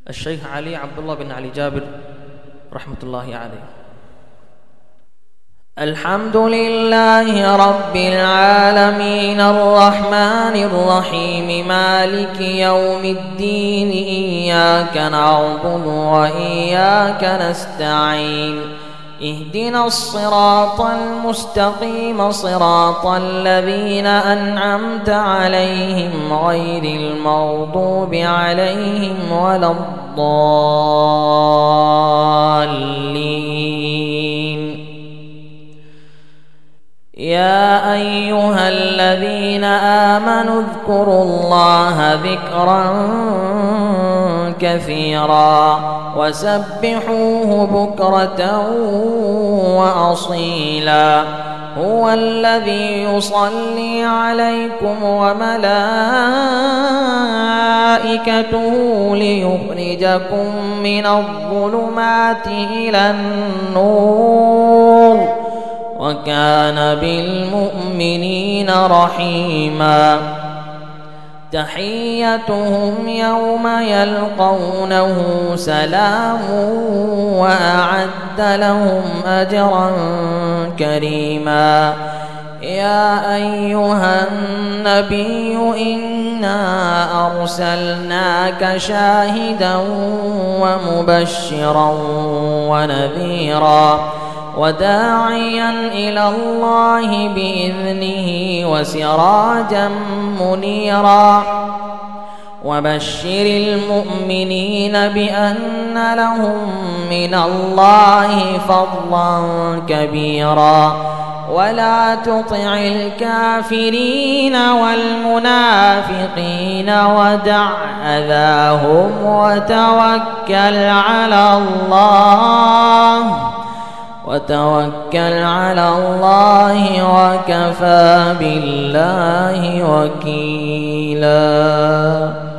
الشيخ علي عبد الله بن علي جابر رحمة الله عليه. الحمد لله رب العالمين الرحمن الرحيم مالك يوم الدين، إياك نعبد وإياك نستعين، اهدنا الصراط المستقيم صراط الذين أنعمت عليهم غير المغضوب عليهم ولا الضالين. يا أيها الذين آمنوا اذكروا الله ذكرا كثيرا وسبحوه بكرة وأصيلا. هو الذي يصلي عليكم وملائكته ليخرجكم من الظلمات إلى النور، وكان بالمؤمنين رحيما. تحيتهم يوم يلقونه سلام، وأعد لهم أجرا كريما. يا أيها النبي إنا أرسلناك شاهدا ومبشرا ونذيرا وداعيا إلى الله بإذنه وسراجا منيرا. وبشر المؤمنين بأن لهم من الله فضلا كبيرا. ولا تطع الكافرين والمنافقين ودع أذاهم وتوكل على الله وكفى بالله وكيلا.